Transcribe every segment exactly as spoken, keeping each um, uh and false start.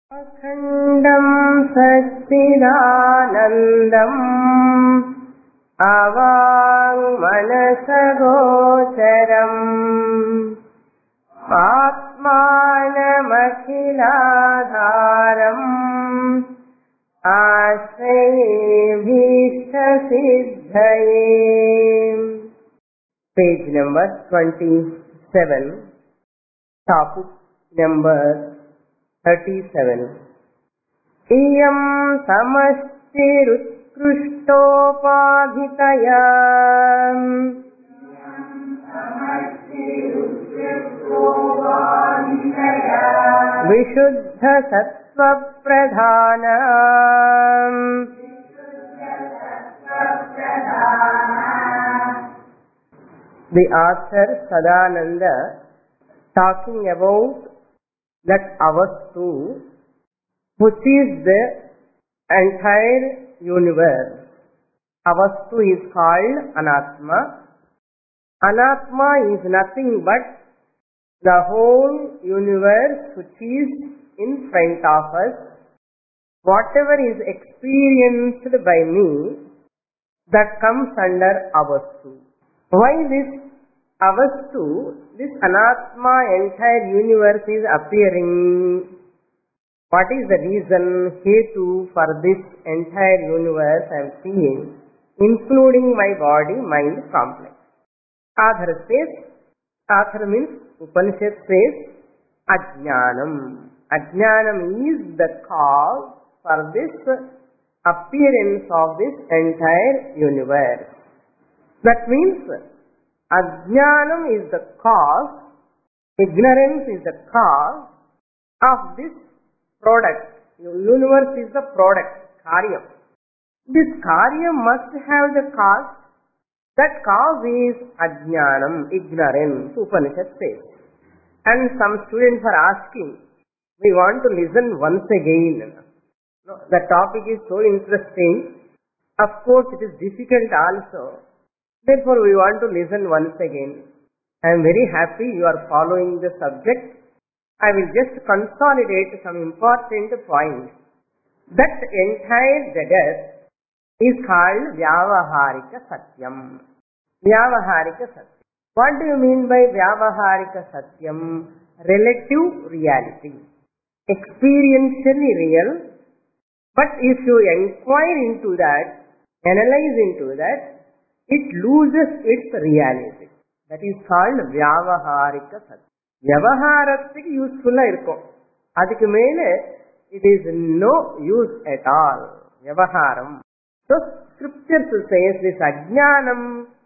अखण्डं सच्चिदानन्दम् अवाङ्मनसगोचरम् आत्मानमखिलाधारम् आश्रयेऽभीष्टसिद्धये. Page number twenty-seven, topic number thirty-seven. इयं समष्टिरुत्कृष्टोपाधितया विशुद्धसत्त्वप्रधाना The author Sadananda talking about that avastu, which is the entire universe. Avastu is called Anatma. Anatma is nothing but the whole universe which is in front of us. Whatever is experienced by me, that comes under Avastu. Why this Avastu, this Anatma entire universe is appearing? What is the reason, hetu, for this entire universe I am seeing, including my body, mind complex? Author says, author means Upanishad says, Ajnanam. Ajnanam is the cause for this appearance of this entire universe. That means, Ajnanam is the cause, ignorance is the cause of this product. Universe is the product, Karyam. This Karyam must have the cause. That cause is Ajnanam, ignorance, Upanishad says. And some students are asking, we want to listen once again. No, the topic is so interesting. Of course, it is difficult also. Therefore, we want to listen once again. I am very happy you are following the subject. I will just consolidate some important points. That entire Jagat is called Vyavaharika Satyam. Vyavaharika Satyam. What do you mean by Vyavaharika Satyam? Relative reality. Experientially real. But if you inquire into that, analyze into that, it loses its reality. That is called Vyavaharika Satyam. விவகாரத்துக்கு யூஸ்ஃபுல்லா இருக்கும், அதுக்கு மேல it is no use at all. விவகாரம். So scriptures says this ajnanam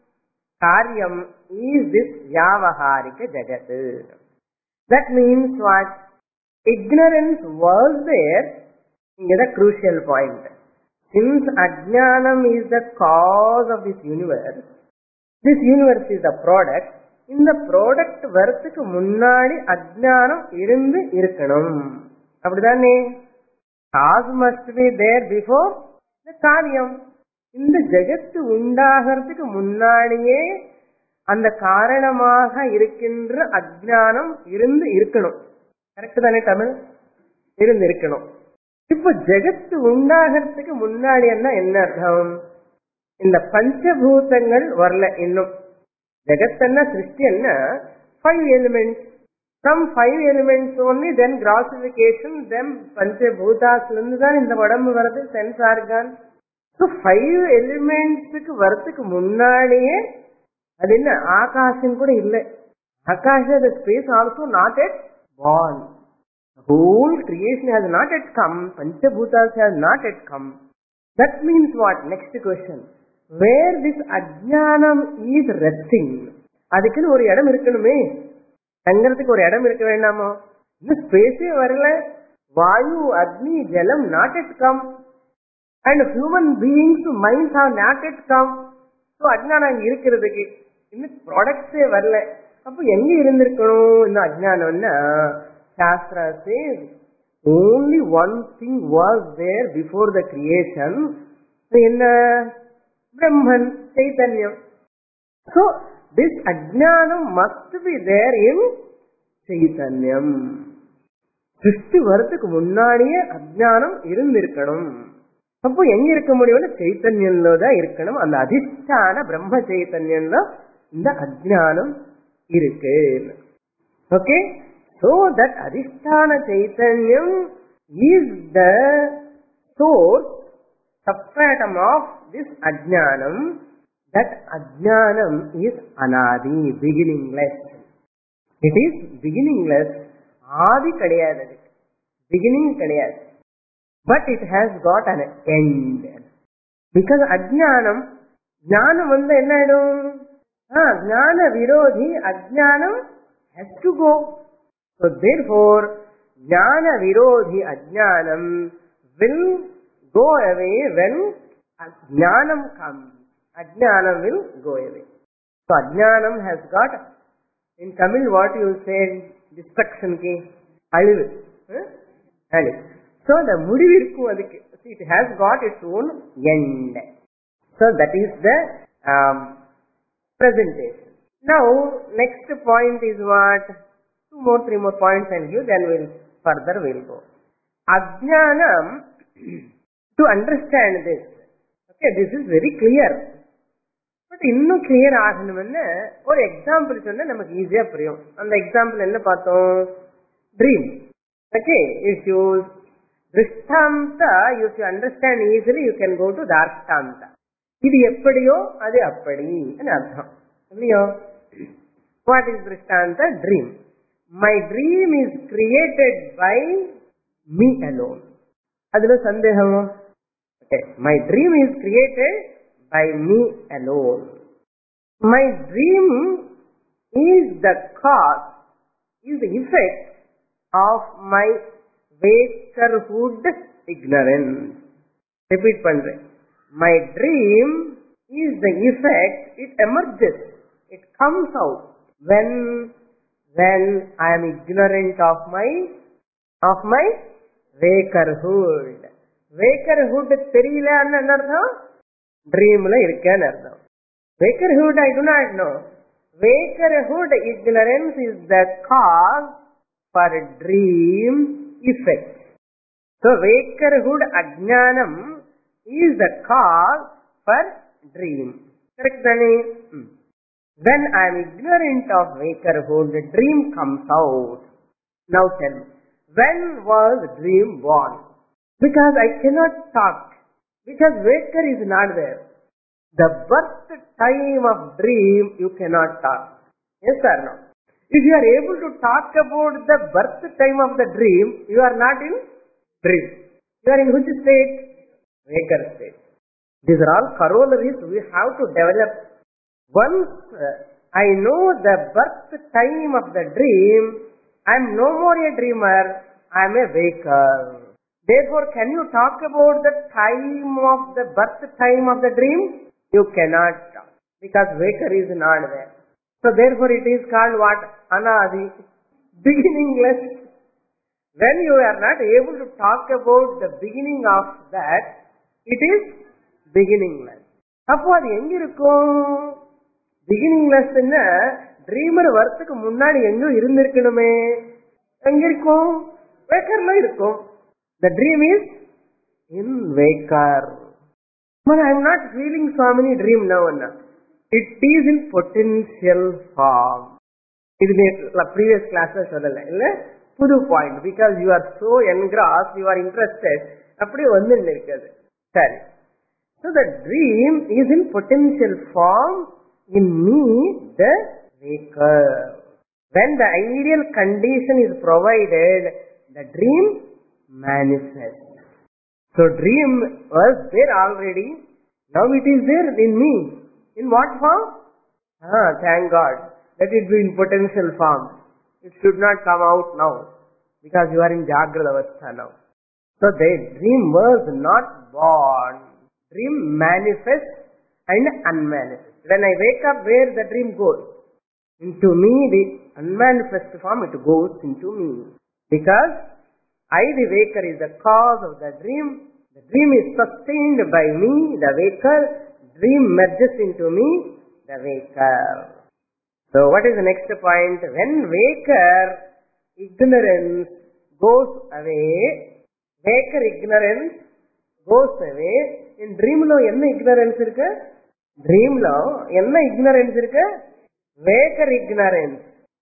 karyam is this vyavaharika jagat. That means what? Ignorance was there. Here the crucial point. Since ajnanam is the cause of this universe, this universe is the product. இந்த product வரத்துக்கு முன்னாடி அஜ்ஞானம் இருந்து இருக்கணும், அப்படிதானே? Cause must be there before the காரியம். இந்த ஜெகத்து உண்டாகிறதுக்கு முன்னாடியே அந்த காரணமாக இருக்கின்ற அஜ்ஞானம் இருந்து இருக்கணும். கரெக்ட் தானே? தமிழ் இருந்து இருக்கணும். இப்ப ஜெகத்து உண்டாகிறதுக்கு முன்னாடி என்ன அர்த்தம்? இந்த பஞ்சபூதங்கள் வரல இன்னும். ஜெகத்தன்னா சிருஷ்டி என்ன? Five elements. From five elements only, then grossification, then பஞ்சபூதாஸ்ல இருந்து தான் இந்த உடம்பு வருது, சென்ஸ் ஆர்கான். ஸோ ஃபைவ் எலிமெண்ட்ஸுக்கு வரத்துக்கு முன்னாடியே அது என்ன? ஆகாசம் கூட இல்லை. ஆகாஷ் space also not yet born. The whole creation has not yet come. Panchabhutas has not yet come. That means what? Next question. Where this ajnanam is resting, அதுக்குன்னு ஒரு இடம் இருக்கணுமே, தங்கறதுக்கு ஒரு இடம் இருக்க வேண்டாமோ? இந்த ஸ்பேஸே வரல. வாயு, அக்னி, ஜலம் not yet come, and human beings minds have not yet come. So அஜ்ஞானம் அங்க இருக்கிறதுக்கு இன்னும் ப்ராடக்ட்ஸே வரல. அப்ப எங்க இருந்திருக்கணும் இந்த அஜ்ஞானம்னா? Sastra says only one thing was there before the creation. என்ன? Brahman, Chaitanyam. So, this ajnanam must be there in Chaitanyam. சிருஷ்டி வரதுக்கு முன்னாடியே அஜ்ஞானம் இருந்திருக்கணும். அப்போ எங்க இருக்க முடியும்? சைத்தன்யம்ல தான் இருக்கணும். அந்த அதிஷ்டான பிரம்ம சைத்தன்யம்ல இந்த அஜ்ஞானம் இருக்கு. ஓகே, so that அதிஷ்டான சைத்தன்யம் is the source, substratum of this ajnanam. That ajnanam is anadi, beginningless. It is beginningless. ஆதி கிடையாது, beginning கிடையாது. But it has got an end. Because ajnanam, ஞானம் வந்து என்ன ஆயிடும்? ஞான விரோதி அஜ்ஞானம் has to go. So therefore, jnana virodhi ajnanam will go away when jnanam comes. Ajnanam will go away. So ajnanam has got, in Tamil what you say, destruction ki alivu. Alivu. So the mudivirku adukku, it has got its own end. So that is the um, presentation. Now next point is what? Two more, three more points I'll give, then we'll further we'll go. Ajnanam, to understand this, okay, this is very clear. But இன்னும் clear ஆகணும்னு ஒரு example சொன்னா நமக்கு ஈஸியா புரியும். அந்த example என்ன பார்த்தோம்? ட்ரீம். ஓகே, if you திருஷ்டாந்தா, if you understand easily, you can go to தார்ஷ்டாந்தா. இது எப்படியோ அது அப்படி அர்த்தம் இல்லையோ? What is திருஷ்டாந்தா? Dream. My dream is created by me alone. adula sandeham? Okay, my dream is created by me alone. My dream is the cause, is the effect of my wakerhood ignorance. Repeat pandre. My dream is the effect, it emerges, it comes out when when I am ignorant of my of my wakerhood. Wakerhood theriyala enna artham? Dream la irukkan artham. Wakerhood I do not know. Wakerhood ignorance is the cause for dream effect. So wakerhood ajnanam is the cause for dream. Correct Dani? Hmm. When I am ignorant of wakerhood, the dream comes out. Now tell me, when was dream born? Because I cannot talk, because waker is not there. The birth time of dream, you cannot talk. Yes or no? If you are able to talk about the birth time of the dream, you are not in dream. You are in which state? Waker state. These are all corollaries we have to develop. Once uh, I know the birth time of the dream, I am no more a dreamer, I am a waker. Therefore, can you talk about the time of the birth time of the dream? You cannot talk, because waker is not there. So therefore it is called what? Anadi, beginningless. When you are not able to talk about the beginning of that, it is beginningless. அப்போ அது எங்க இருக்கும்? Beginningless என்ன? Trimmer வரத்துக்கு முன்னாடி எங்க இருந்திருக்கணுமே? எங்க இருக்கும்? வேக்கர்ல இருக்கும். The dream is in waker. But I am not feeling so many dream now. It is in potential form. இது previous class சொல்லல இல்ல? புது point. Because you are so engrossed, you are interested. அப்படி வந்து இருக்காது. சரி. So the dream is in potential form in me, the waker. When the ideal condition is provided, the dream manifests. So dream was there already. Now it is there in me. In what form? Ah, thank God. Let it be in potential form. It should not come out now, because you are in Jagrata Avastha now. So the dream was not born. Dream manifests and unmanifests. When I wake up, where the dream goes? Into me, the unmanifest form, it goes into me. Because I, the waker, is the cause of the dream. The dream is sustained by me, the waker. Dream merges into me, the waker. So what is the next point? When waker, ignorance goes away. Waker ignorance goes away. In dream lo enna ignorance irukku? Dream lo enna ignorance irukku? Waker ignorance.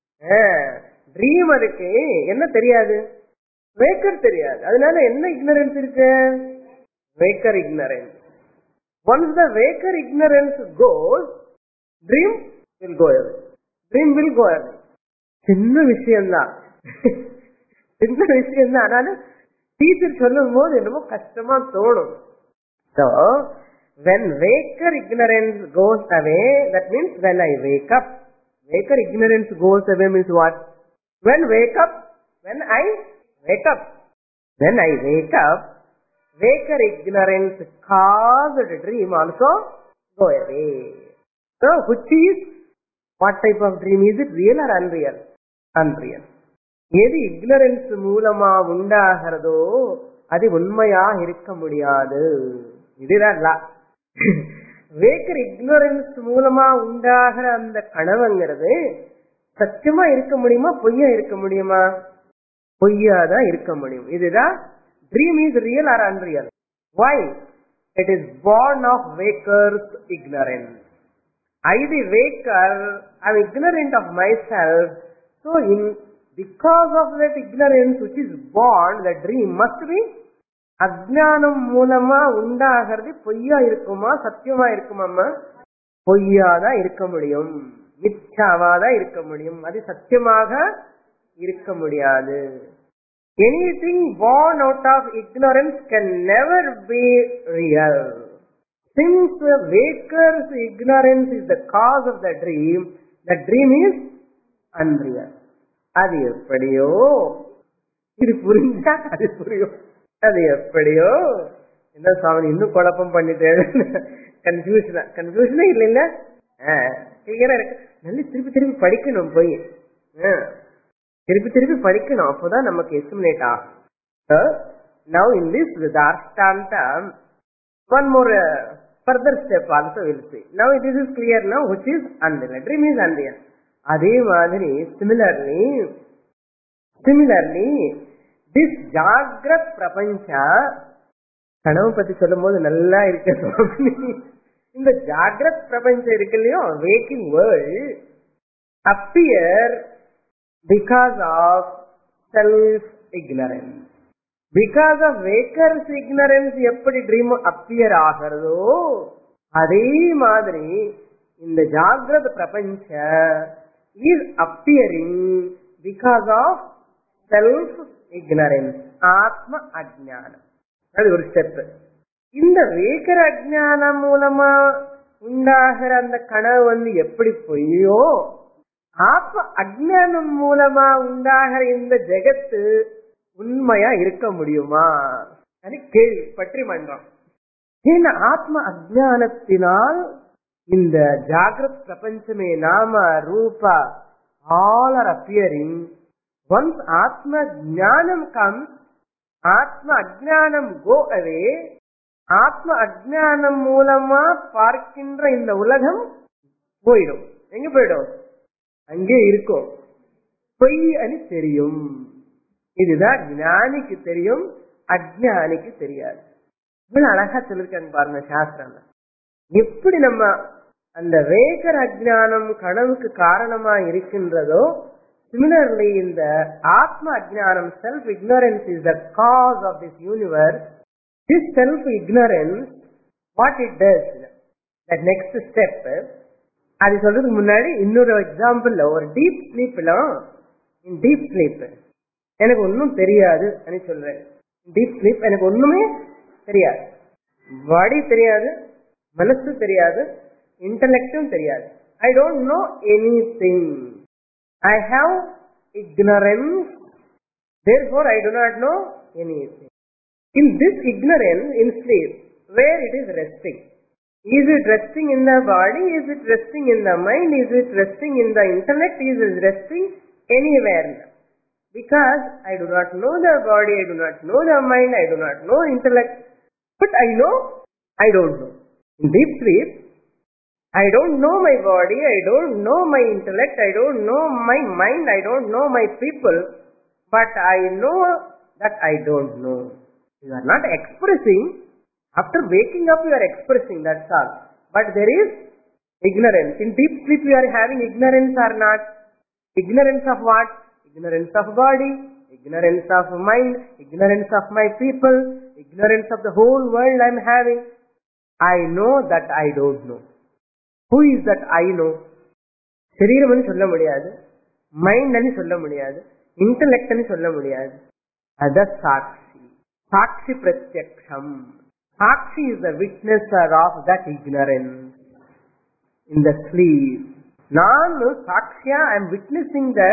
Dream adukku enna theriyadu? Waker theriyadu. Adanaல enna ignorance irukku? Waker ignorance. Once the waker ignorance goes, dream will go away. Dream will go away. சின்ன விஷயம் தான், சின்ன விஷயம் தான். ஆனாலும் teacher சொல்லும் போது என்னமோ கஷ்டமா தோணும். So when waker ignorance goes away, that means when I wake up. Waker ignorance goes away means what? When wake up, when I wake up, when I wake up, waker ignorance caused dream also go away. So which is, what type of dream is it? Real or unreal? Unreal. எது ignorance மூலமா உண்டாகிறதோ அது உண்மையா இருக்க முடியாது. இதுதான் walker ignorance மூலமா உண்டாகிற அந்த கனவுங்கிறது சத்தியமா இருக்க முடியுமா, பொய்யா இருக்க முடியுமா? பொய்யாதான் இருக்க முடியும். இதுதான் dream is real or unreal. Why? It is born of waker's ignorance. I the waker, I am ignorant of myself. So in because of that ignorance which is born, the dream must be அஜ்ஞானம் மூலமா உண்டாகிறது. பொய்யா இருக்குமா, சத்தியமா இருக்குமா? பொய்யாதான் இருக்க முடியும், மிச்சாவாதான் இருக்க முடியும். அது சத்தியமாக இருக்க முடியாது. Anything born out of ignorance can never be real. Since the waker's ignorance is the cause of the dream, the dream is unreal. அது எப்படியோ இது புரிஞ்சா அது புரியும். அது எப்படியோ என்ன சாமி இன்னும் குழப்பம் பண்ணிட்டு கன்ஃபியூஷனா கன்ஃபியூஷனே இல்ல இல்ல கிளியரா இருக்கு. நல்ல திருப்பி திருப்பி படிக்கணும், போய் திருப்பி திருப்பி படிக்கணும், அப்போதான் நமக்கு எஸ்டிமேட் ஆகும். Now in this Darshanta, one more uh, further step also will see. Now this is clear now, which is unreal. Dream is unreal. அதே மாதிரி similarly, similarly this Jagrat Prapancha, கனவு பத்தி சொல்லும் போது நல்லா இருக்க சுவாமி. இந்த ஜாகிரத் பிரபஞ்சம் இருக்கு இல்லையோ, waking world appear because of self ignorance. Because of waker's ignorance எப்படி dream appear ஆகிறதோ அதே மாதிரி இந்த ஜாகிரத் பிரபஞ்ச is appearing because of self ignorance, ஆத்ம அஜ்ஞானம். அது ஒரு ஸ்டெப். இந்த வேக்கர அஜ்ஞானம் மூலமா உண்டாகிற அந்த கனவு வந்து எப்படி பொய்யோ, ஆத்ம அஜ்ஞானம் மூலமா உண்டாகிற இந்த ஜெகத்து உண்மையா இருக்க முடியுமா கேள்வி பற்றி மன்றம். ஏன்னா ஆத்ம அஜ்ஞானத்தினால் இந்த ஜாகிரத் பிரபஞ்சமே நாம ரூபா all are appearing. Once atma jnanam comes, atma ajnanam go away. ஆத்ம அஜ்ஞானம் மூலமா பார்க்கின்ற இந்த உலகம் போயிடும். எங்க போயிடும்? அங்கே இருக்கும். பொய் అని தெரியும். இதுதான் ஞானிக்கு தெரியும், அஜ்ஞானிக்கு தெரியாது. இவ்வளவு அழகா சொல்லிருக்காங்க பாருங்க சாஸ்திரம். எப்படி நம்ம அந்த வேகர அஜ்ஞானம் கனவுக்கு காரணமா இருக்கின்றதோ, similarly இந்த ஆத்ம அஜ்ஞானம், self ignorance is the cause of this universe. This self ignorance, what it does, that next step, அது சொல்றதுக்கு முன்னாடி இன்னொரு எக்ஸாம்பிள், ஒரு டீப் ஸ்லீப்ல, இன் டீப் ஸ்லீப் எனக்கு ஒன்னும் தெரியாது అని சொல்றேன். டீப் ஸ்லீப் எனக்கு ஒண்ணுமே தெரியாது, பாடி தெரியாது, மனசு தெரியாது, இன்டெலெக்டும் தெரியாது. I don't know anything. I have ignorance, therefore I do not know anything. In this ignorance, in sleep, where it is resting? Is it resting in the body? Is it resting in the mind? Is it resting in the intellect? Is it resting anywhere? Because I do not know the body, I do not know the mind, I do not know intellect, but I know I don't know. In deep sleep, I don't know my body, I don't know my intellect, I don't know my mind, I don't know my people. but I know that I don't know. You are not expressing. After waking up, you are expressing, that's all. But there is ignorance. In deep sleep, you are having ignorance or not? Ignorance of what? Ignorance of body, ignorance of mind, ignorance of my people, ignorance of the whole world I am having. I know that I don't know. Who is that I know? Shariram ani solla mudiyadu, mind ani solla mudiyadu, intellect ani solla mudiyadu. Ada Sakshi. Sakshi Pratyaksham. Sakshi is the witnesser of that ignorance in the sleep. Nanu Sakshya, I am witnessing the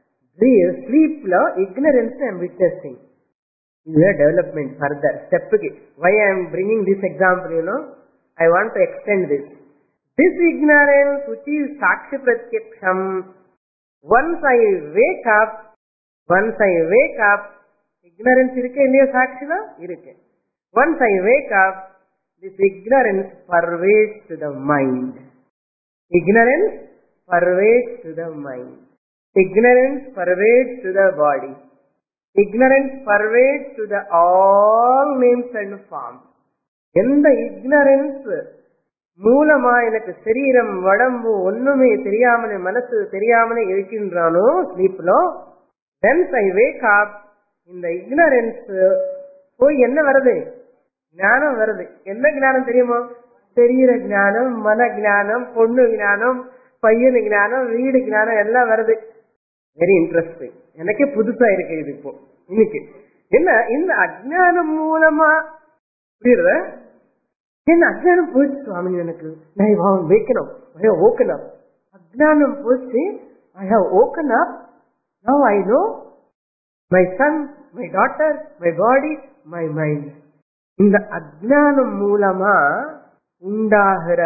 sleep lo ignorance I am witnessing. This is a development further. Step why I am bringing this example, you know, I want to extend this. This ignorance which is Sakshi Pratyaksham, once I wake up, once I wake up, ignorance irukke illiya Sakshila? Irukke. Once I wake up, this ignorance pervades to the mind. Ignorance pervades to the mind. Ignorance pervades to the body. Ignorance pervades to the all names and forms. In the ignorance, மூலமா எனக்கு சரீரம் உடம்பு ஒண்ணுமே தெரியாமலே மனசு தெரியாமலே இருக்கின்றானோ ஸ்லீப்ல, once I wake up, இந்த ignorance போய் என்ன வருது? ஞானம் வருது. என்ன ஞானம் தெரியுமா? சரீர ஞானம், மன ஞானம், பொண்ணு ஞானம், பையனு ஞானம், வீடு ஞானம் எல்லாம் வருது. Very interesting. எனக்கே புதுசா இருக்கு இது இப்போ இன்னைக்கு. என்ன இந்த அஜ்ஞானம் மூலமா புரியுற? என்ன அஜ்ஞானம் போச்சு சுவாமி எனக்கு. I have waken up. I have woken up. அஜ்ஞானம் போச்சு. I have woken up. Now I know my son, my daughter, my body, my mind. இந்த அஜ்ஞானம் மூலமா உண்டாகிற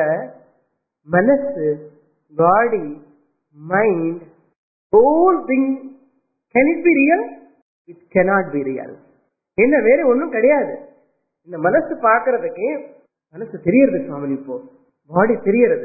மனசு, body, mind, whole thing, can it be real? It cannot be real. என்ன வேற ஒண்ணும் கிடையாது. இந்த மனசு பாக்குறதுக்கு மனசு தெரியறது சுவாமி, இப்போ பாடி தெரியறது,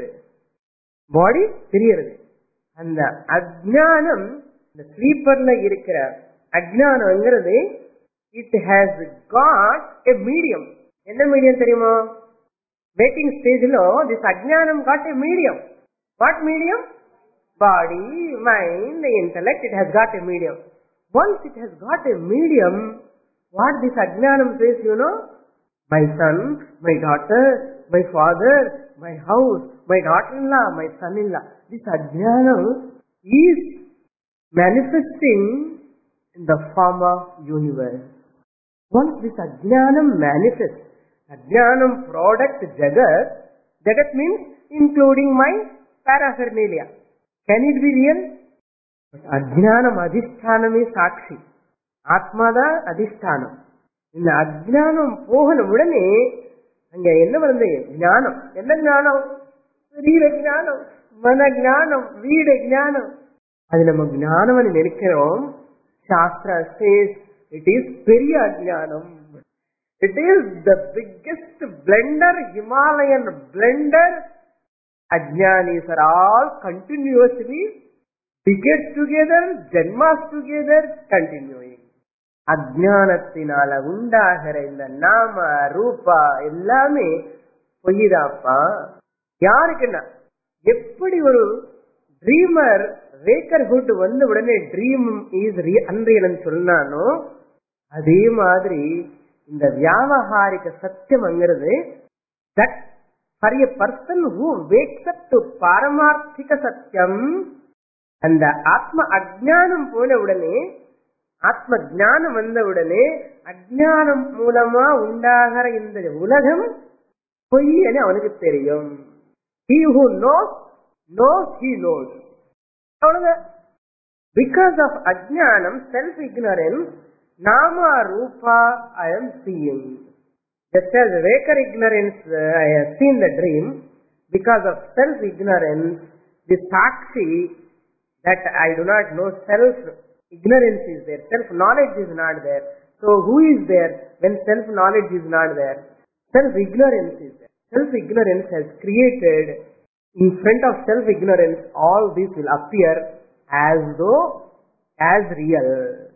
பாடி தெரியறது. அந்த அஜ்ஞானம், இந்த ஸ்லீப்பர்ல இருக்கிற அஜ்ஞானம்ங்கிறது, it has got a medium. என்ன மீடியம் தெரியுமா? waking stage lo this ajnanam got a medium. What medium? Body, mind, intellect, it has got a medium. Once it has got a medium, what this ajnanam says, you know? My son, my daughter, my father, my house, my daughter-in-law, my son-in-law. This ajnanam is manifesting in the form of universe. Once this ajnanam manifests, ajnanam product jagat, jagat means including my paraphernalia. Can it be real? But ajnanam adhishtanam is sakshi. Atma da adhishtanam. இந்த அஜ்ஞானம் போகன உடனே அங்க என்ன வருது? ஞானம். என்ன ஞானம்? சரீர ஞானம், மன ஞானம், வீட ஞானம். அது நம்ம ஞானம் நினைக்கிறோம். சாஸ்திர says it is பெரிய அஜ்ஞானம். It is the biggest blender, Himalayan blender. Ajnanis are all continuously decades together, janmas together, continuing. அஜ்ஞானத்தினால உண்டாகிற இந்த நாம ரூபா எல்லாமே பொய்தாப்பா. யாருக்குன்னா, எப்படி ஒரு ட்ரீமர் வேக்கர்ஹுட் வந்த உடனே ட்ரீம் இஸ் அன்ரியல் சொன்னானோ, அதே மாதிரி இந்த வியாவகாரிக சத்தியம்ங்கிறது, that for a person who wakes up to பாரமார்த்திக சத்தியம், அந்த ஆத்ம அஜ்ஞானம் போன உடனே, ஆத்ம ஞானம் வந்த உடனே, அஜ்ஞானம் மூலமா உண்டாகிற இந்த உலகம் பொய் என அவனுக்கு தெரியும். He who knows, knows he knows. அவ்வளவுதான். Because of ajnanam, self-ignorance, nama rupa I am seeing. Just as Vaker ignorance, uh, I have seen the dream. Because of self-ignorance, the sakshi, that I do not know, self-ignorance is there. Self-knowledge is not there. So who is there when self-knowledge is not there? Self-ignorance is there. Self-ignorance has created, in front of self-ignorance, all this will appear as though, as real.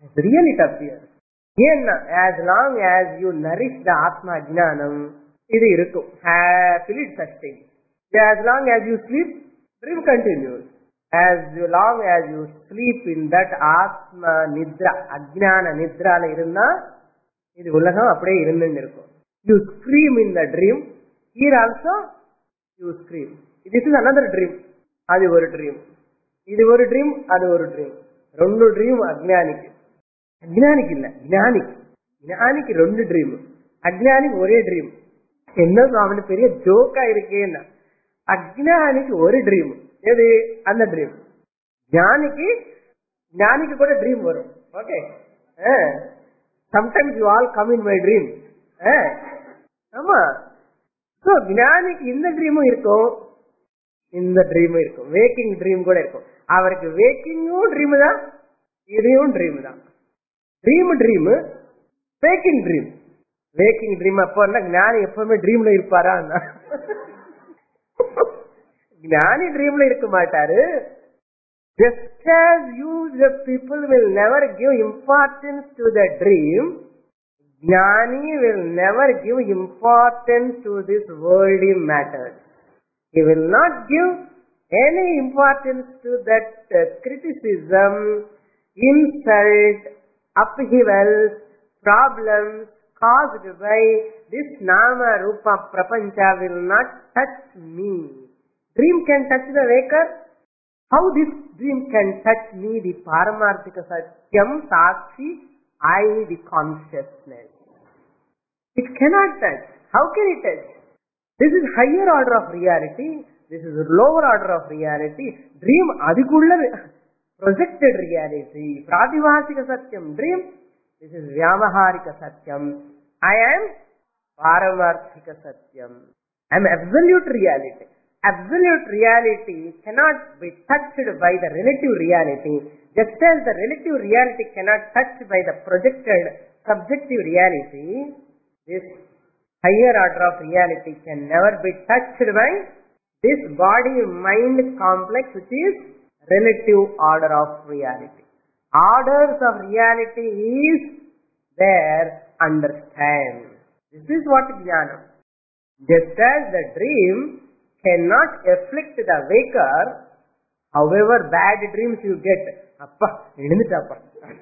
As real it appears. As long as you nourish the Atma Jnanam, இது இருக்கும். Happily it sustains. As long as you sleep, dream continues. As long as you sleep in that Atma Nidra, Ajnana Nidra la irundha, இது உலகம் அப்படியே இருந்துட்டு இருக்கும். You scream in the dream. Here also, you scream. This is another dream. அது ஒரு dream. இது ஒரு dream, அது ஒரு dream. ரெண்டு dream அஜ்ஞானிக்கு. அஜ்ஞானிக்கு இல்ல, ஞானிக்கு. ஞானிக்கு ரெண்டு dream. அஜ்ஞானிக்கு ஒரே dream. என்ன சுவாமி பெரிய ஜோக்கா இருக்கேன்னா, அஜ்ஞானிக்கு ஒரு dream. எது? அந்த dream. ஞானிக்கு ஞானிக்கு கூட dream வரும். Okay. Sometimes you all come in my dream. ஆமா. சோ ஞானிக்கு இந்த ட்ரீமும் இருக்கும், இந்த ட்ரீமும் இருக்கும். வேக்கிங் ட்ரீம் கூட இருக்கும். அவருக்கு வேக்கிங்கும் ட்ரீம் தான், இதையும் ட்ரீம் தான். Dream dream waking dream. Waking dream அப்போ ஞானி எப்பவுமே ட்ரீம்ல இருப்பாரா? ஞானி ட்ரீம்ல இருக்க மாட்டாரு. Just as you the people will never give importance to the dream, Jnani will never give importance to this worldly matters. He will not give any importance to that uh, criticism, insult, upheavals, problems caused by this Nama Rupa Prapancha will not touch me. Dream can touch the waker. How this dream can touch me, the Paramarthika Satyam, Sakshi, I, the consciousness? It cannot touch. How can it touch? This is higher order of reality. This is lower order of reality. Dream, adikulla projected reality. Pradivasika Satyam, dream. This is Vyamaharika Satyam. I am Paramarthika Satyam. I am absolute reality. Absolute reality cannot be touched by the relative reality, just as the relative reality cannot touch by the projected subjective reality. This higher order of reality can never be touched by this body-mind complex, which is relative order of reality. Orders of reality is there, understand. This is what Jnana. Just as the dream cannot afflict the waker, however bad dreams you get. அப்பா எழுந்துட்டாப்பா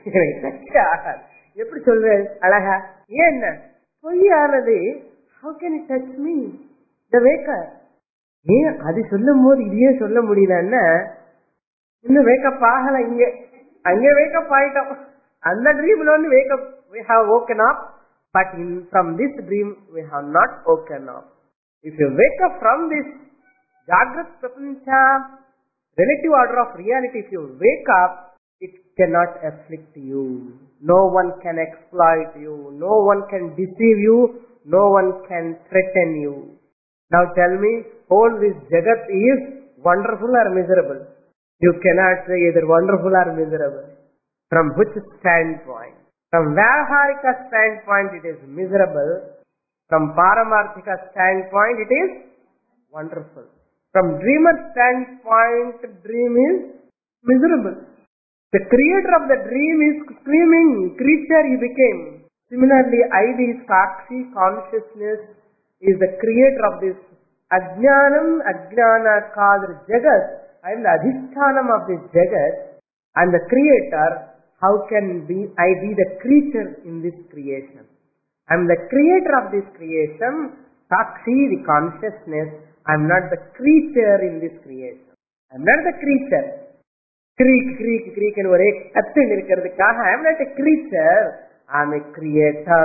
எப்படி சொல்றேன் அழகா. ஏன் பொய்யானது? how can it touch me, the waker? ஏன் அது சொல்லும் போது இதையே சொல்ல முடியலன்னா, இன்னும் வேக்கப் ஆகல. இங்க அங்க வேக்கப் ஆயிட்டோம். அந்த ட்ரீம்ல வந்து wake up we have woken up, but in from this dream we have not woken up. If you wake up from this Jagrat Prapancha, relative order of reality, if you wake up, it cannot afflict you. No one can exploit you. No one can deceive you. No one can threaten you. Now tell me, whole this Jagat is wonderful or miserable? You cannot say either wonderful or miserable. From which standpoint? From Vyavaharika standpoint it is miserable. From Paramarthika standpoint it is wonderful. From dreamer standpoint, dream is miserable. The creator of the dream is screaming, creature he became. Similarly, I, the Sakshi consciousness, is the creator of this Ajnanam, Ajnana called Jagat. I am the Adhisthanam of this Jagat. I am the creator. How can be I be the creature in this creation? I am the creator of this creation, Sakshi, the consciousness. I am not the creature in this creation. I am not the creature. Creak, creak, creak and ஒரே கத்துன்னு இருக்கிறதுக்காக I am not a creature. I am a creator.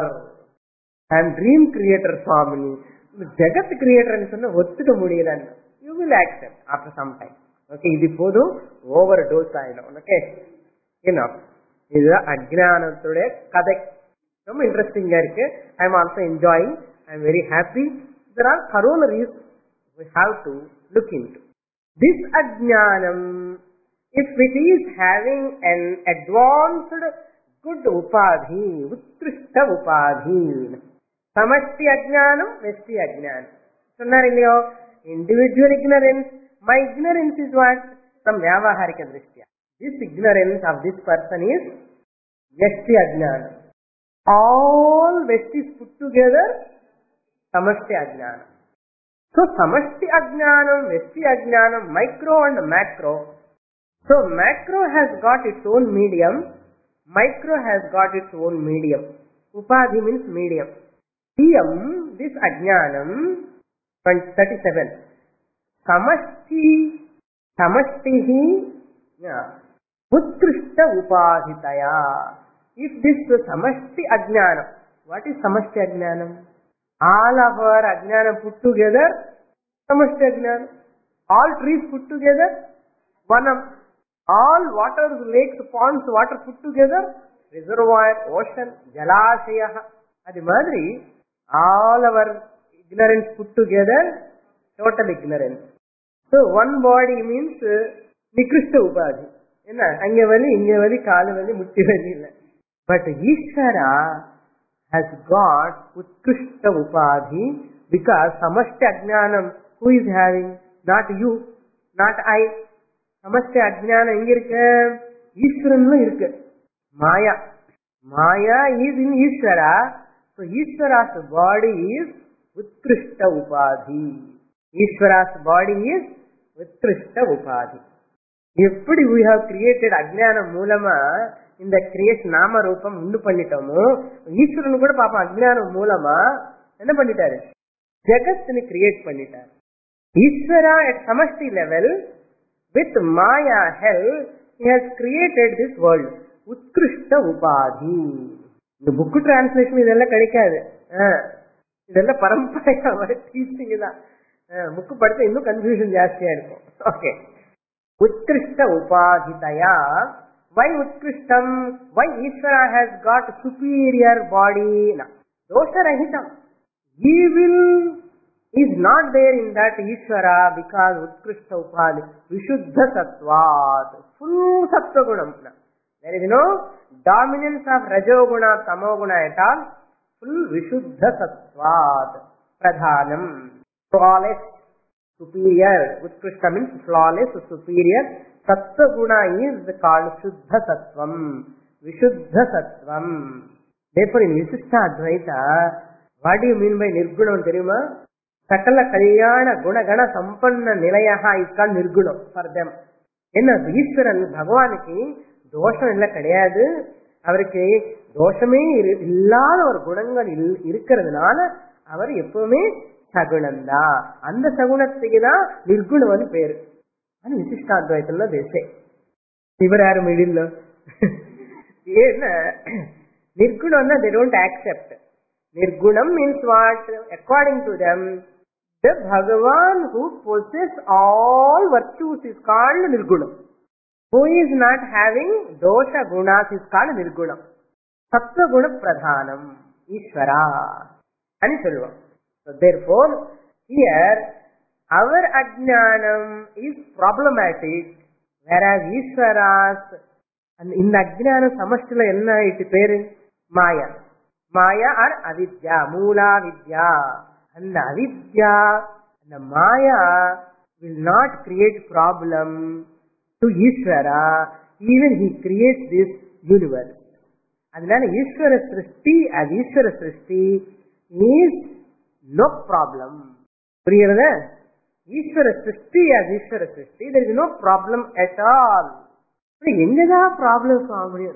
I am dream creator Swami. Jagat creator ன்னு சொன்னா ஒத்துக்க முடியல. You will accept after some time. Okay, இது போதும், over dose ஆயிடும். ஓகே, என்ன இதுதான் அஜ்ஞானத்துடைய கதை. ரொம்ப இன்ட்ரெஸ்டிங்கா இருக்கு. I am also enjoying. I am very happy. There are corollaries we have to look into. This ajnanam, if it is having an advanced good upadhi, utkrishta upadhi, samasti ajnanam, vesti ajnanam. சொன்னார் இல்லையோ, individual ignorance. My ignorance is what? From Vyavaharika Drishtya. This ignorance of this person is Vyashti Ajnana. All Vyashtis put together, Samashti Ajnana. So Samashti Ajnanam, Vyashti Ajnanam, micro and macro. So macro has got its own medium, micro has got its own medium. Upadhi means medium. Iyam, this Ajnanam, thirty-seven. Samashti, Samashtihi, yeah, Utkrishta Upadhitaya. If this Samashti Ajnanam, what is Samashti Ajnanam? All of our Ajnanam put together, Samashti Ajnanam. All trees put together, Vanam. All waters, lakes, ponds, water put together, reservoir, ocean, Jalashaya. Adi madri, all our ignorance put together, total ignorance. So one body means Nikrishta Upadhi. Anga vali, inga vali, kala vali, mutti vali. But Ishvara has got Utkrishta Upadhi because Samashti Ajnanam, who is having? Not you, not I. Samashti Ajnana enga irukku? Ishvaranla irukku. Maya. Maya is in Ishvara. So Ishvara's body is Utkrishta Upadhi. Ishvara's body is Utkrishta Upadhi. Eppadi we have created Ajnana Moolama, in the creation Nama Rupam undu pannitamu, Ishvaranu kuda paapam Ajnana Moolama, enna pannitaru? Jagatni create pannitaru. Ishvara at Samashti level, with Maya help, he has created this world. Utkrishta Upadhi. The book translation is all kadikadu. This is parampara teaching. Book paditha innu confusion jaasti ayirukum. Okay. Utkrishta Upadhitaya. Why Utkrishtam? Why Ishvara has got superior body? Dosha Rahitam. Evil is not there in that Ishvara because Utkrishta Upadhi. Vishuddha Sattvat. Full Sattva Gunam. There is no dominance of Rajoguna, Tamoguna at all. Full Vishuddha Sattvat. Pradhanam. Flawless, superior. Utkrishta means flawless, superior. Sattva Guna is called Shuddha Sattvam. Vishuddha Sattvam. Therefore in Visishta Advaita, what do you mean by Nirgunam? Theriyuma? Sakala Kalyana Guna Gana Sampanna Nilayaha is called Nirgunam for them. Enna Ishwaran Bhagavaniki dosham illa kadiyadu. Avarku doshame illada or gunangal irukkiradunala avar eppume sagunanda. Andha sagunathukku da nirgunam anu peru. And Visishta Advaitalla they say. Ivar yaru middle lo. Nirgunam they don't accept. Nirgunam means what? According to them, the Bhagavan who possesses all virtues is called Nirgunam. Who is not having dosha gunas is called Nirgunam. Sattva guna pradhanam. Ishvara. Ani solva. So therefore, here, our Ajnanam is problematic, whereas Ishvara's, and in the Ajnanam Samashtila enna iti peru? Maya. Maya or Avidya, Moola Vidya. And the Avidya, the Maya will not create problem to Ishvara, even he creates this universe. And then Ishvara Srishti as Ishvara Srishti is no problem. Priyarada? Ishvara Srishti as Ishvara Srishti, there is no problem at all. But enga problem Swami?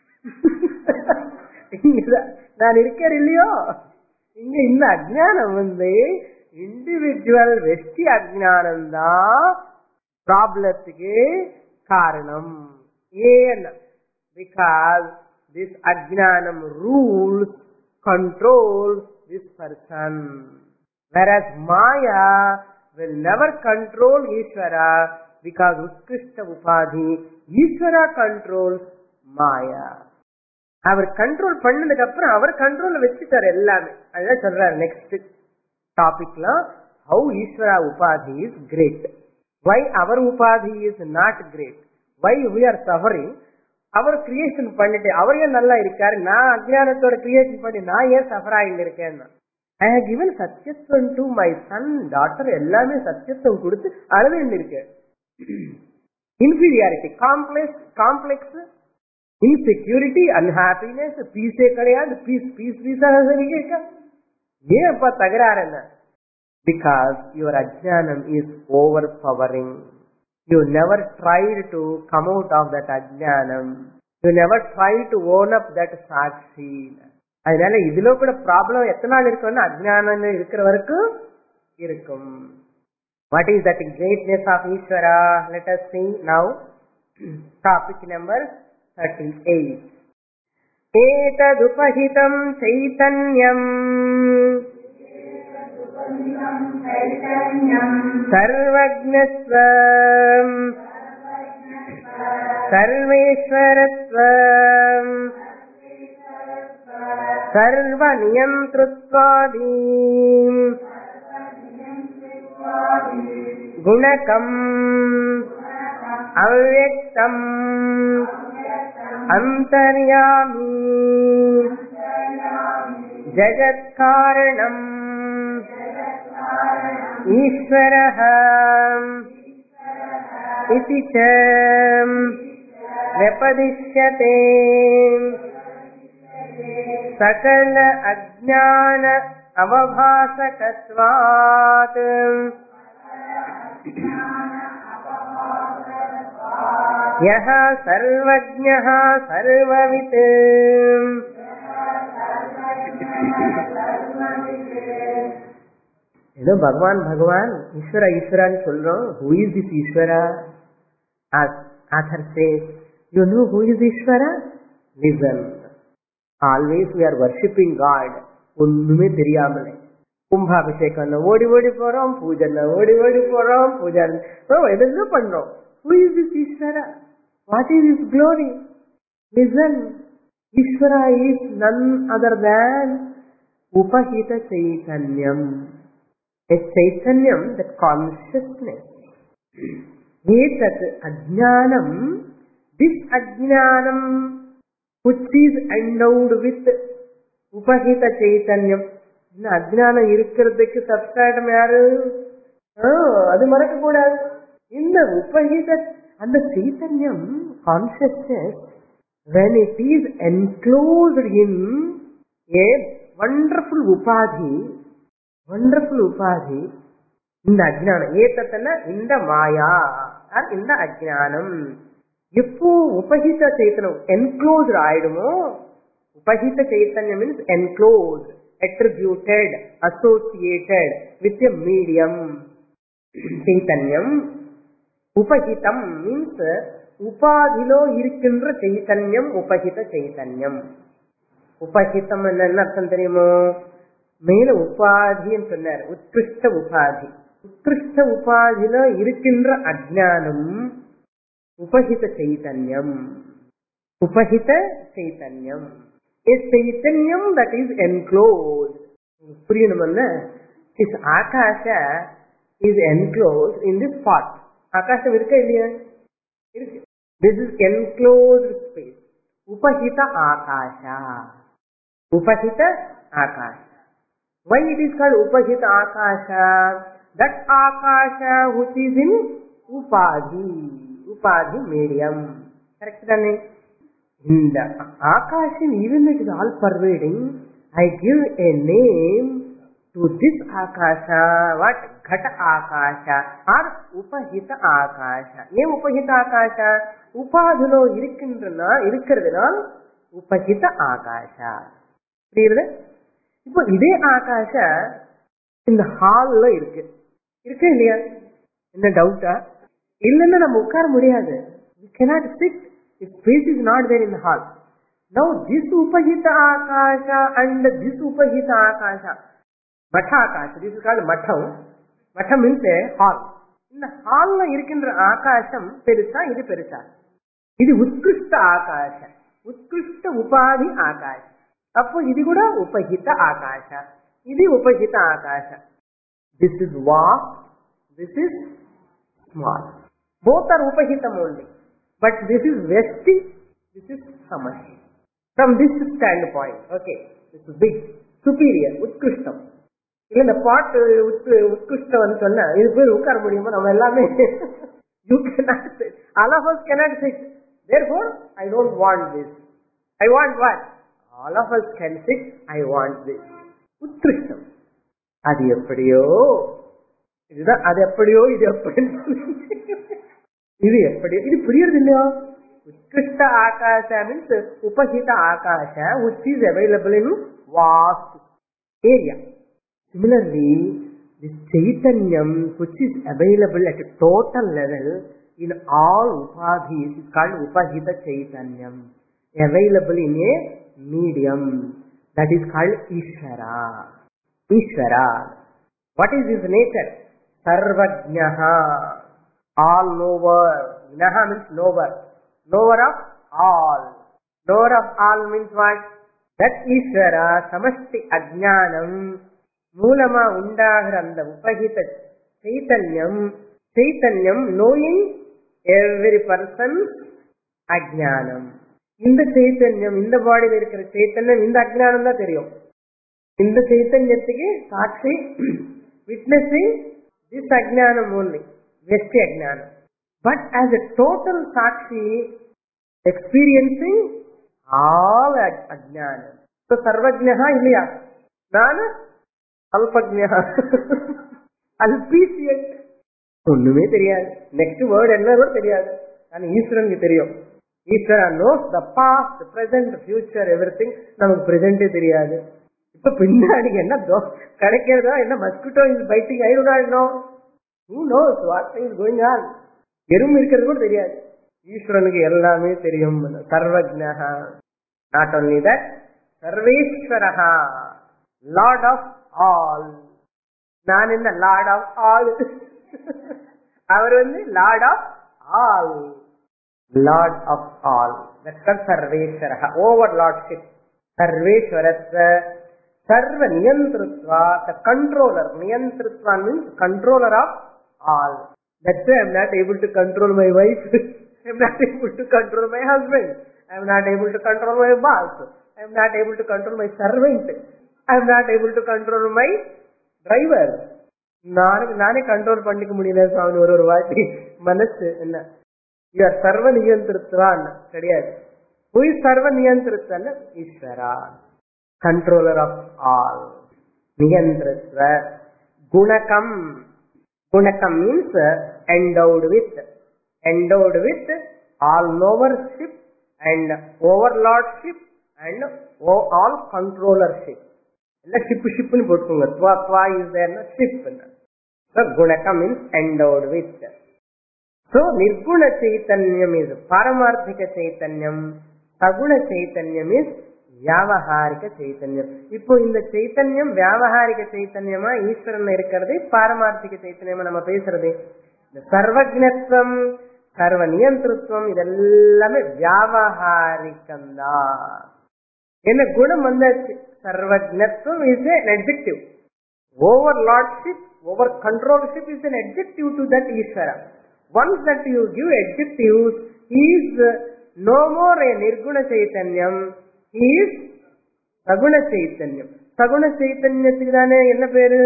நான் இருக்கேன் இல்லையோ இங்க இந்த அஜ்ஞானம் வந்து individual வெஷ்டி அஜ்ஞானம் தான் ப்ராப்ளத்துக்கு காரணம். ஏன்? Because this ajnanam rules, controls this person. Whereas Maya will never control Ishvara because Utkrishta Upadhi, Ishvara controls Maya. அவர் கண்ட்ரோல் பண்ணதுக்கு அப்புறம் அவர் கண்ட்ரோல்ல வச்சுட்டார் எல்லாமே. அதுதான் சொல்றாரு நெக்ஸ்ட் டாபிக்ல, how Ishvara Upadhi is great. Why our Upadhi is not great? Why we are suffering? அவர் கிரியேஷன் பண்ணிட்டு அவர் ஏன் நல்லா இருக்காரு, நான் அஜ்ஞானத்தோட கிரியேஷன் பண்ணி நான் ஏன் சஃபர் ஆகிட்டு இருக்கேன்னா, I have given சத்தியத்துவம் to my son, daughter, எல்லாமே சத்தியத்துவம் கொடுத்து அழுதுன்னு இருக்கேன். Inferiority, complex complex insecurity, unhappiness, பீஸே கிடையாது. பீஸ் பீஸ் பீஸாக கேட்க ஏன் அப்பா தகராறு என்ன? Because your ajnanam is overpowering. You never tried to come out of that ajnanam. You never tried to own up that sakshi. அதனால இதுல கூட ப்ராப்ளம் எத்தனை நாள் இருக்கும்னா அஜ்ஞானம் இருக்கிற வரைக்கும் இருக்கும். What is that greatness of Ishvara? Let us see now. Topic number thirty-eight. Etadupahitam chaitanyam sarvajnasvam sarveshwaratvam sarvaniyantritvadim gunakam avyaktam antaryami jagatkaranam ईश्वरः इति च व्यपदिश्यते सकल अज्ञान अवभासकत्वात् यः सर्वज्ञः सर्ववित् ஏதோ பகவான் பகவான் ஈஸ்வரா ஈஸ்வரான்னு சொல்றோம். Who is this Ishvara? Author says, you know who is Ishvara? Listen. Always we are worshipping God. ஒண்ணுமே தெரியாமலே கும்பாபிஷேகம் ஓடி ஓடி போறோம், பூஜை ஓடி ஓடி போறோம், பூஜை எதுவும் பண்றோம். Who is this Ishvara? What is his glory? Listen. Ishvara is none other than Upahita Chaitanyam. A Chaitanyam, that consciousness. Etat ajnanam, this ajnanam which is endowed with Upahita Chaitanyam. இந்த அஜ்ஞானம் இருக்கிறதுக்கு சப்ஸ்டார்டம் யாரு? அது மறக்க கூடாது. இந்த உபஹித அந்த சைத்தன்யம் consciousness, when it is enclosed in a wonderful upadhi, wonderful upadhi, இந்த அஜ்ஞானம் ஏத்தன இந்த மாயா இந்த அஜ்ஞானம் எப்போ உபஹித சைத்தன்யம் என்க்ளோஸ்ட் ஆயிடுமோ, உபஹித சைத்தன்யம் means enclosed, attributed, associated with a medium. Chaitanyam upahitam means upadhilo irukindra chaitanyam, upahita chaitanyam. Upahitam enna artham theriyumo? மேல உபாதின்னு சொன்னார், உத்கிருஷ்ட உபாதி. உத்கிருஷ்ட உபாதில இருக்கின்ற அஜ்ஞானம் உபஹித சைத்தன்யம். உபஹித சைத்தன்யம் is chaitanyam that is enclosed. புரியணும்ல, this akasha is enclosed in this pot. akasham irukka illaya? irukku. This is enclosed space. Upahita akasha. Upahita akasha. Why it is called upahita akasha? That akasha which is in upadhi, upadhi medium. Correct தானே? இந்த ஆகாஷம், even it is all pervading, I give a name to this akasha. What? Ghata akasha or upahita akasha. ஏன் upahita akasha? உபாதிலோ இருக்கின்றனா இருக்கிறதுனால் upahita akasha. புரியுது? இப்போ இதே ஆகாஷ இந்த ஹால்ல இருக்கு இருக்கு இல்லையா? என்ன டவுட்டா? இல்லன்னா நம்ம உட்கார முடியாது. we cannot sit if space is not there in the hall. Now this upahita akasha and this upahita akasha, matha akasha, this is called matham. Matham means a hall. இந்த ஹால்ல இருக்கின்ற ஆகாசம் பெருசா இது பெருசா? இது உத்கிருஷ்ட ஆகாஷ, உத்கிருஷ்ட உபாதி ஆகாஷ. அப்போ இது கூட உபஹித ஆகாஷ, இது உபஹித Akash. This is vast, this is small. Both are upahitam only. But this is vesti, this is samasti. From this standpoint, okay, this is big, superior, உத்கிருஷ்டம். இல்ல இந்த பாட்டு உத்கிருஷ்டம் சொன்னா இது போய் உட்கார முடியுமா? நம்ம எல்லாமே you cannot sit. All of us cannot sit. Therefore, I don't want this. I want what? All of us can sit, I want this. Utkrishtam. அது எப்படியோ இதுதான், அது எப்படியோ இது எப்படி இது எப்படியோ இது புரியுறது இல்லையோ. உத்கிருஷ்ட ஆகாஷ மீன்ஸ் உபஹித ஆகாஷ which is available in vast area. Similarly, this Chaitanyam which is available at a total level in all upadhis is called upahita Chaitanyam, available in a medium, that is called Ishvara. Ishvara. What is his nature? Sarvajnaha, all knower. Gnaha means knower. Knower of all. Knower of all means what? That Ishvara, samasti ajnanam, மூலமா உண்டாகிற அந்த உபஹித சைத்தன்யம், சைத்தன்யம் knowing every person அஜ்ஞானம். இந்த சைத்தன்யம், இந்த பாடியில் இருக்கிற சைத்தன்யம், இந்த அஜ்ஞானம் தான் தெரியும். இந்த சைத்தன்யத்துக்கு சாட்சி witnessing this ajnanam only, vesti ajnanam. But as a total sakshi experiencing all ajnanam. So sarvajnaha இல்லையா? நான் அல்பஜ்ஞா, அல்பீசியன்ட், ஒண்ணுமே தெரியாது. நெக்ஸ்ட் வேர்ட் என்ன கூட தெரியாது. ஆனா ஈஸ்வரனுக்கு தெரியும். ஈஸ்வரன் knows the past, present, future, everything. நமக்கு பிரசன்டே தெரியாது. இப்ப பின்னாடி என்ன கிடைக்கிறதா, என்ன mosquito is biting, I do not know. Who knows what is going on? எறும்பு இருக்கிறது கூட தெரியாது. ஈஸ்வரனுக்கு எல்லாமே தெரியும். சர்வஜ்ஞஹ. Not only that, சர்வேஸ்வரஹ, Lord of all. நான் என்ன Lord of all? அவர் வந்து Lord of all. Lord of all. That's called Sarveshwaraha, overlordship. Sarveshwaratva, Sarva Niyantrutva, the controller. Niyantrutva means controller of all. That's why I am not able to control my wife. I am not able to control my husband. I am not able to control my boss. I am not able to control my servant. I am not able to control my driver. நானே control பண்ணிக்க முடியல சுவாமி. ஒரு ஒரு வாட்டி மனசு என்ன, இவர் சர்வ நியந்திருத்தான் கிடையாது. Who is சர்வ நியந்திருத்தான்? ஈஸ்வரா, controller of all. நியந்திருத்வ. குணகம். Gunakam means endowed with, endowed with all knowership and overlordship and all controllership. Ella ship ship nu potukonga. Twa twa is there na ship. So Gunakam means endowed with. So Nirguna Chaitanyam is Paramarthika Chaitanyam, Saguna Chaitanyam is வியாவஹாரிக சைத்தன்யம். இப்போ இந்த சைத்தன்யம் வியாவஹாரிக சைத்தன்யமா ஈஸ்வரன் இருக்கிறது, பாரமார்த்திக சைத்தன்யமா நம்ம பேசுறது. இந்த சர்வஜ்ஞத்துவம், சர்வ நியந்திரத்துவம் இதெல்லாமே வியாவஹாரிகம்தான். என்ன குணம் வந்தாச்சு. சர்வஜ்ஞத்துவம் is an adjective. Overlordship, over controlship is an adjective to that Ishvara. Once that you give adjectives, he is no more a Nirguna Chaitanyam. He is Saguna Chaitanyam. Saguna Chaitanyatuku தானே என்ன பேரு?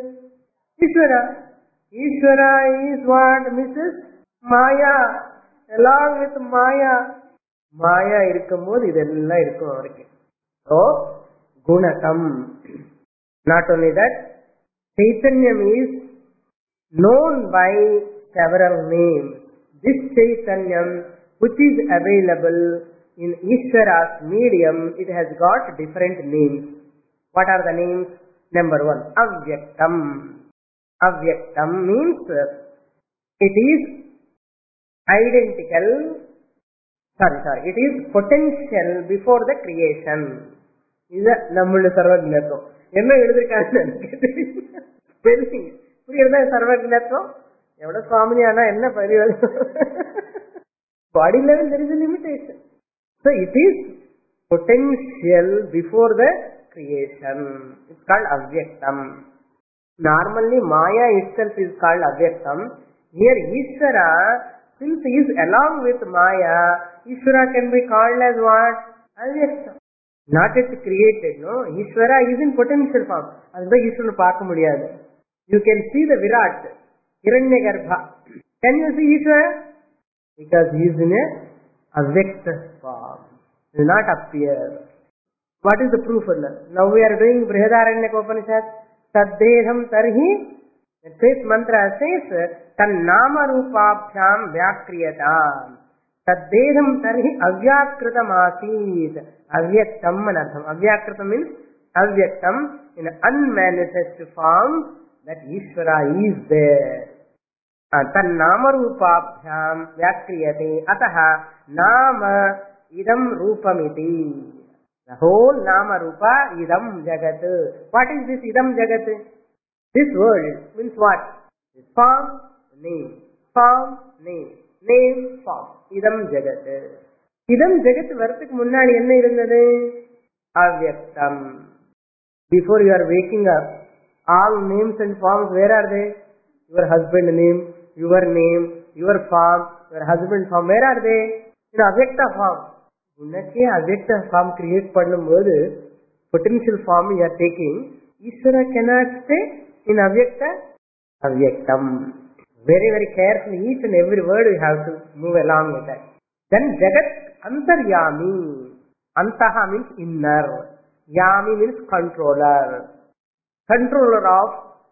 ஈஸ்வரா. ஈஸ்வரா is what? Missus Maya. Along with Maya. Maya இருக்கும்போது இதெல்லாம் இருக்கும் அவருக்கு. So, Gunakam. Not only that, Chaitanyam is known by several names. This Chaitanyam which is available in Ishvara's medium, it has got different names. What are the names? Number one, Avyaktam. Avyaktam means it is identical, sorry, sorry, it is potential before the creation. இது நம்மளோட சர்வஜ்ஞத்துவம். என்ன எழுதிருக்காங்க spelling புரியுறதா? சர்வஜ்ஞத்துவம் எவ்வளவு சுவாமியானா என்ன பரிவாரம். Body level there is a limitation. So it is potential before the creation. It's called Avyaktam. Normally Maya itself is called Avyaktam. Here Ishvara, since he is along with Maya, Ishvara can be called as what? Avyaktam. Not yet created, no? Ishvara is in potential form. Adha Ishvara paaka mudiyadu. You can see the Virat, Hiranyagarbha. Can you see Ishvara? Because he is in a Avyakta form. It will not appear. What is the proof of that? Now we are doing Brihadaranyaka Upanishad. Taddeham tarhi. It says, mantra says, tannama rupabhyam vyakriyata. Taddeham tarhi avyakritam asit. Avyaktam anartham. Avyakritam means avyaktam, in an unmanifest form, that Ishvara is there. Tannama rupabhyam vyakriyate. Ataha nama idam rupamiti. The whole nama rupa idam jagat. What is this idam jagat? This world means what? Form, name. Form, name. Name, form. Idam jagat. Idam jagat varthukku munnadi enna irundhathu? Avyaktam. Before you are waking up, all names and forms, where are they? Your husband name, your name, your form, your husband form, where are they? In avyakta form. Unnake avyakta form create பண்ணும்போது potential form you are taking, Ishvara cannot stay in avyakta. Avyaktam. Very, very carefully, each and every word you have to move along with that. Then Jagat Antaryami. Antaha means inner. Yami means controller. Controller of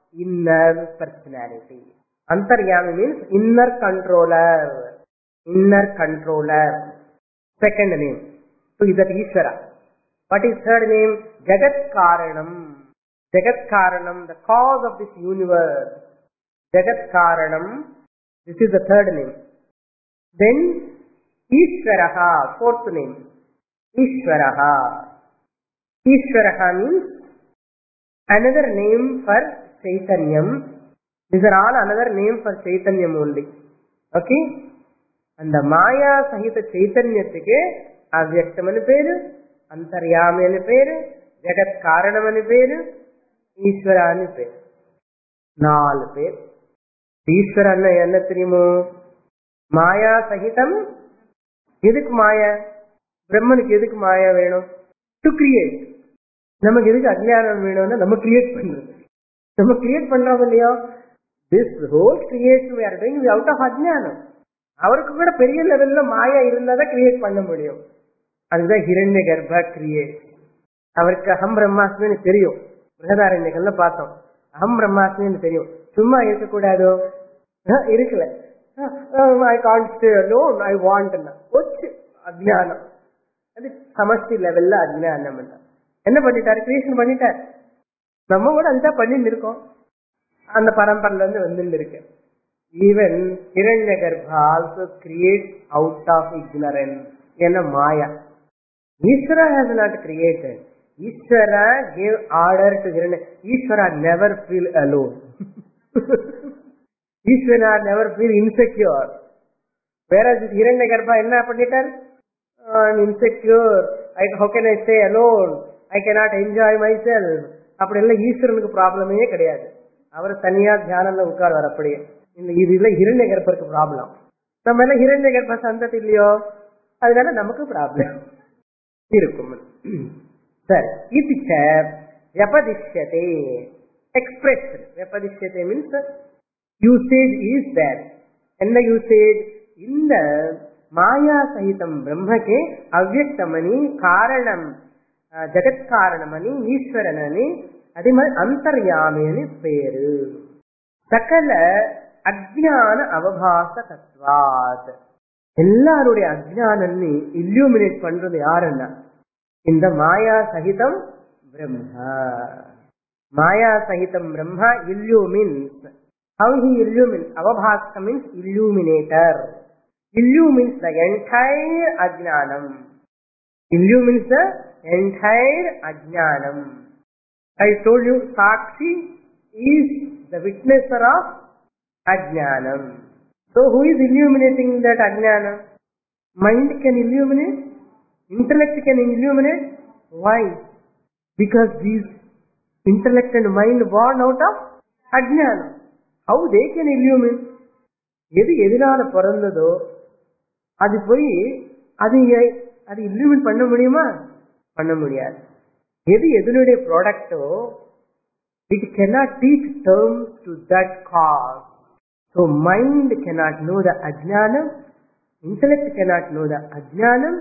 inner personality. Antaryami means inner controller. Inner controller. Second name. So is that Ishvara. What is third name? Jagat Karanam. Jagat Karanam, the cause of this universe. Jagat Karanam. This is the third name. Then Ishvaraha, fourth name. Ishvaraha. Ishvaraha means another name for Chaitanyam. These are all another name for Chaitanyam only. Okay? And the Maya Sahita Chaitanyatike Avyaktam ani peru, Antaryami ani peru, Jagat Karanam ani peru, Ishvara ani peru. Naal peru. Ishvara anna enna theriyumo? Maya Sahitam. Edhukku Maya? Brahmanuku edhukku Maya venum? To create. நமக்கு எதுக்கு அஜ்ஞானம் வேணும்னா நம்ம create பண்றது. நம்ம create பண்றோம் இல்லையோ, this whole creation we are doing out of அஜ்ஞானம். அவருக்கு கூட பெரிய லெவல்ல மாயா இருந்தாதான் கிரியேட் பண்ண முடியும். அதுதான் ஹிரண்ய கர்ப்ப கிரியேட். அவருக்கு அகம் பிரம்மாஸ்மின்னு தெரியும். பிரகதாரண்யங்கள்ல பார்த்தோம். அகம் பிரம்மாஸ்மின்னு தெரியும். சும்மா இருக்கக்கூடாதோ? இருக்கல. I can't stay alone, I want அஜ்ஞானம். அது சமஷ்டி லெவல்ல அஜ்ஞானம். என்ன பண்ணிட்டாரு? கிரியேஷன் பண்ணிட்டார். நம்ம கூட அதுதான் பண்ணிட்டு இருக்கோம். அந்த பரம்பரையில இருந்து வந்து இருக்கு. Even Hiranyagarbha also create out of ignorance. என்ன Maya. Ishvara has not created. Ishvara gave order to Hiranya. Ishvara never feel alone. Ishvara never feel insecure. வேற ஹிரண்ய கர்ப்பா என்ன பண்ணிட்டார்? Insecure. How can I stay alone? I cannot enjoy myself. அப்படி எல்லாம் ஈஸ்வரனுக்கு ப்ராப்ளமே கிடையாது. அவர் தனியா தியானம்ல உட்கார் அப்படியே. இது இல்ல ஹிரண்ய கர்ப்பருக்கு ப்ராப்ளம். நம்ம எல்லாம் ஹிரண்ய கர்ப்ப சந்ததி இல்லையோ, அதனால நமக்கு ப்ராப்ளம் இருக்கும். சரி, இது வியபதிஷ்யதே எக்ஸ்பிரஷன். வியபதிஷ்யதே மீன்ஸ் யூசேஜ் இஸ் தேர். என்ன யூசேஜ்? இந்த மாயா சகிதம் பிரம்மக்கே அவ்யக்தமணி காரணம், ஜெகத் காரணமணி ஈஸ்வரனி, அதே மாதிரி அந்தர்யாமி అని பேரு. சகல அஜ்ஞான அவபாச தத்வாத். எல்லாருடைய அஜ்ஞானி இல்லுமினேட் பண்றது யாருன்னா இந்த மாயா சகிதம் பிரம்மா. மாயா சகிதம் Brahma இல்லுமின்ஸ். How he illumines? Avabhasa means illuminator. Illumines the entire ajnanam. Illumines the entire ajnanam. I told you, Sakshi is the witnesser of ajnanam. So who is illuminating that ajnanam? Mind can illuminate. Intellect can illuminate. Why? Because these intellect and mind born out of ajnanam. How they can illuminate? எது எதனால பிறந்ததோ அது போய் அது அது illuminate பண்ண முடியுமா? பண்ண முடியாது. எது எதனுடைய ப்ராடக்டோ it cannot teach terms to that cause. So mind cannot know the ajnana, Intellect cannot know the ajnanam.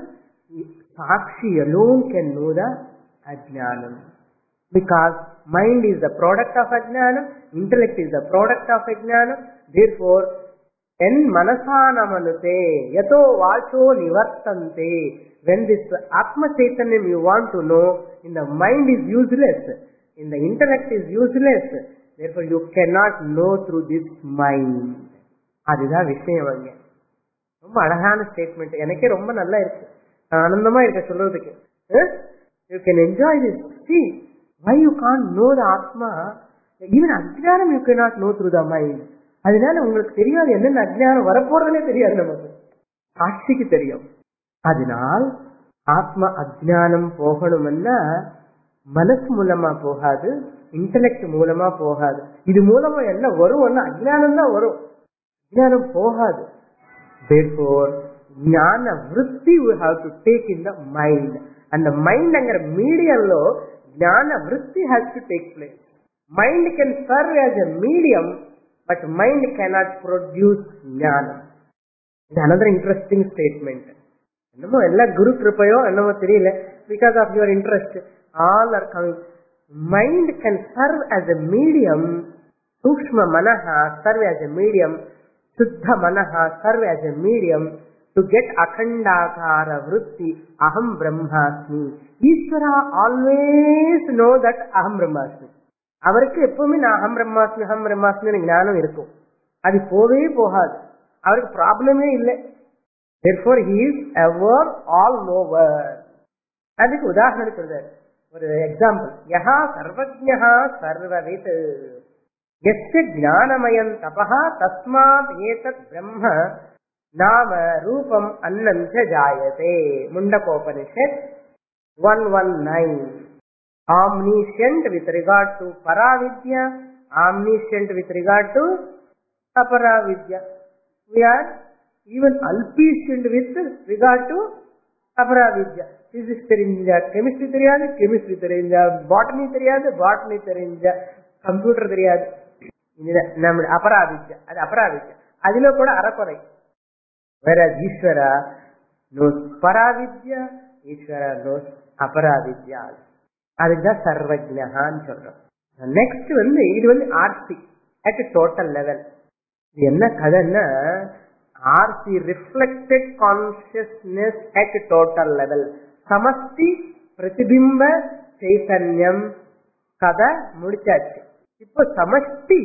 Sakshi alone can know the ajnanam. Because mind is the product of ajnanam, intellect is the product of ajnanam. Therefore, en manasanamanute yato vacho nivartante. When this Atma Chaitanyam you want to know, in the mind is useless, in the intellect is useless. Therefore, you cannot know through this mind. அதுதான் விஷயம் அங்க. ரொம்ப அழகான statement. எனக்கே ரொம்ப நல்லா இருக்கு, ஆனந்தமா இருக்க சொல்றதுக்கு. You can enjoy this. See, why you can't know the Atma? Even அஜ்ஞானம் you cannot know through the mind. அதனால உங்களுக்கு தெரியாது என்னென்ன அஜ்ஞானம் வரப்போறதுனே தெரியாது. நமக்கு சாட்சிக்கு தெரியும். அதனால் ஆத்ம அஜ்ஞானம் போகணும்னா மனசு மூலமா போகாது, இன்டெலெக்ட் மூலமா போகாது. இது மூலமா என்ன வரும்? அஜ்ஞானம் தான் வரும், அஜ்ஞானம் போகாது. Therefore, ஞான விருத்தி we have to take in the mind. And the mind அங்கற மீடியம்லோ ஞான விருத்தி has to take place. Mind can serve as a medium, but mind cannot produce ஞானம். இது another interesting statement. என்னமோ எல்லா குரு கிருபையோ என்னமோ தெரியல, because of your interest all are coming. Mind can serve as a medium, sukshma manaha serve as a medium, shuddha manaha serve as a medium to get akhandakara vritti aham brahmasmi. Ishvara always know that aham brahmasmi. அவருக்கு எப்பவுமே நான் அகம் பிரம்மாஸ்மி அகம் பிரம்மாஸ்மி ஞானம் இருக்கும், அது போவே போகாது, அவருக்கு ப்ராப்ளமே இல்லை. Therefore, he is ever all over. அதுக்கு உதாரணம் சொல்றார், ஒரு எக்ஸாம்பிள். யஹா சர்வஜ்ஞஹா சர்வவித் யஸ்ய ஞானமயம் தபஹா தஸ்மாத் ஏதத் பிரம்ம நாம ரூபம் அன்னம் ச ஜாயதே. Mundakopanishad one nineteen. Omniscient with regard to Paravidya, omniscient with regard to Aparavidya. We are even alpiscient with regard to Aparavidya. Physics தெரிஞ்சா chemistry தெரியாது, chemistry தெரிஞ்சா botany தெரியாது, botany தெரிஞ்சா computer தெரியாது. நம்ம அபராவித்யா, அது அபராவித்யா, அதுல கூட அறக்குறை. Whereas Ishvara knows Paravidya, Ishvara knows Aparavidya. அதுதான் சர்வஜ்ஞான்னு சொல்றோம். நெக்ஸ்ட் வந்து இது வந்து ஆர்சி அட் டோட்டல் லெவல். இது என்ன கதைன்னா, RC reflected consciousness at total level. சமஷ்டி பிரதிபிம்ப சைத்தன்யம் கதை முடிச்சாச்சு. இப்போ சமஷ்டி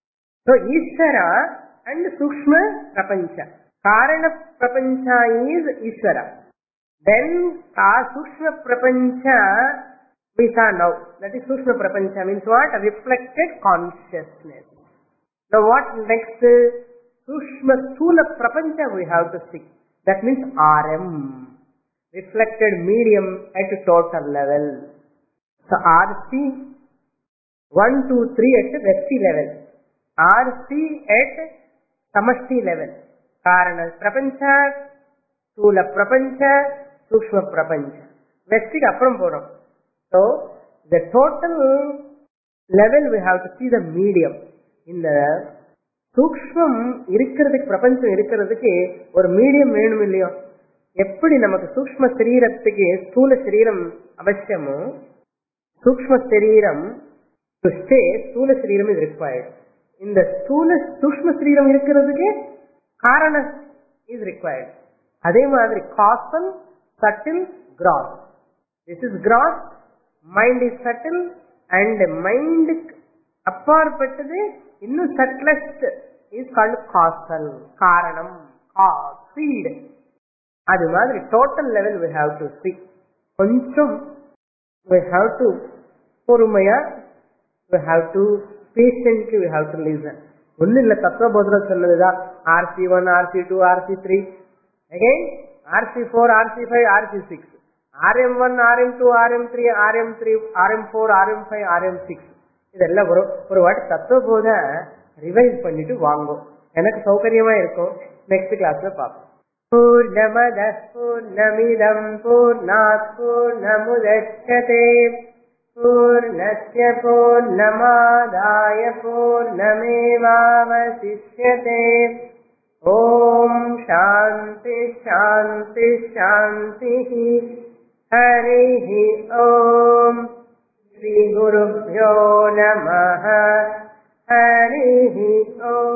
ஈஸ்வரா அண்ட் சூக்ஷ்ம பிரபஞ்ச. காரண பிரபஞ்சா இஸ் ஈஸ்வரா. தென் சூக்ஷ்ம பிரபஞ்ச we saw now. That is Sushma Prapancha, means what? Reflected consciousness. Now what next? Sushma Sthula Prapancha we have to see. That means R M. Reflected medium at total level. So R C one, two, three at Vesti level. R C at Samashti level. Karana Prapancha, Sthula Prapancha, Sushma Prapancha. Vesti appuram porom. So, the total level we have to see the medium. இந்த சூக்ஷ்மம் இருக்கிறதுக்கு, பிரபஞ்சம் இருக்கிறதுக்கு ஒரு medium வேணும் இல்லையோ? எப்படி நமக்கு சூக்ஷ்ம சரீரத்துக்கு ஸ்தூல சரீரம் அவசியமோ, சூக்ஷ்ம சரீரம் to stay, ஸ்தூல சரீரம் is required. இந்த ஸ்தூல சூக்ஷ்ம சரீரம் இருக்கிறதுக்கு காரண is required. அதே மாதிரி causal, subtle, gross. This is gross. Mind is subtle and mind apparpattathu innu subtlest is called causal, karanam, cause, seed. Adu madri total level we have to see. Koncham we have to porumaya, we have to patiently we have to listen. Onnu illa tattva bodhana solladha R C one, R C two, R C three, again R C four, R C five, R C six. R M one, R M two, R M three, R M three, R M four, R M five, R M six. இதெல்லாம் ஒரு ஒரு வாட்டி தத்துவ போத revise பண்ணிட்டு வாங்கும், எனக்கு சௌகரியமா இருக்கும். நெக்ஸ்ட் கிளாஸ்ல பார்ப்போம். பூர்ணமதః பூர்ணமிதம் பூர்ணாத் பூர்ணமுதச்யதே பூர்ணஸ்ய பூர்ணமாதாய பூர்ணமேவாவசிஷ்யதே. Om Shanti Shanti Shanti. Harihi Om. Shri Gurubhyo Namaha. Harihi Om.